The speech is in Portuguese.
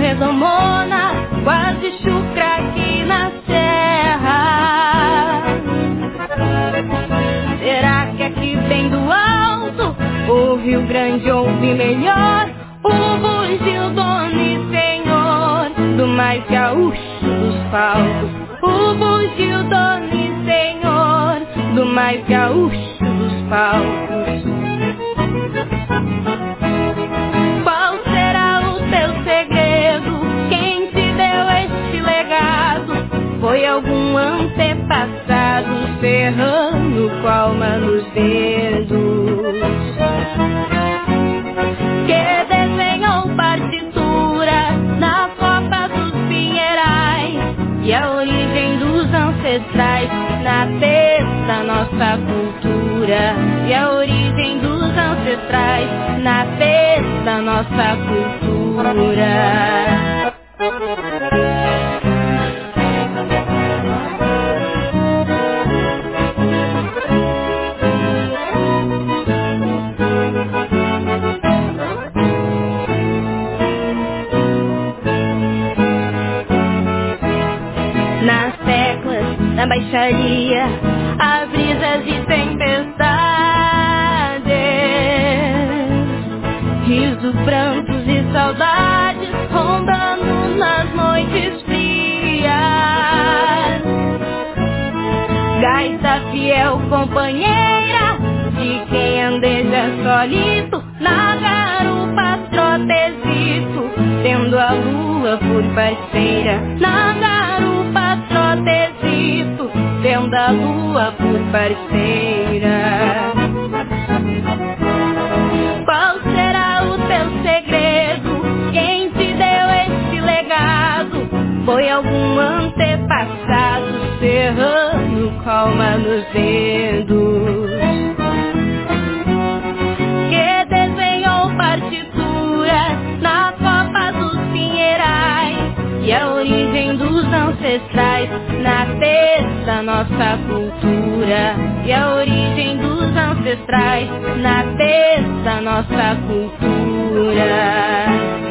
redomona, quase chucra aqui na serra. Será que aqui vem do alto o Rio Grande ouve melhor o bugio, dono e senhor do mais gaúcho dos palcos? O bugio, dono e senhor do mais gaúcho dos palcos. Qual será o teu segredo? Quem te deu este legado? Foi algum antepassado serrano com alma nos dedos, que desenhou partitura na copa dos pinheirais e a origem dos ancestrais na testa da nossa cultura. E a origem dos ancestrais na testa da nossa cultura. Nas teclas da baixaria há brisas e tempestades, risos, prantos e saudades rondando nas noites frias. Gaita fiel companheira de quem andeja solito na garupa trotezito, tendo a lua por parceira. Na garupa trotezito, tendo a lua por parceira. Qual será o teu segredo? Quem te deu este legado? Foi algum antepassado serrano com alma nos dedos, que desenhou partitura na copa dos pinheirais e a origem dos ancestrais na testa da nossa cultura. E a origem dos ancestrais na testa da nossa cultura.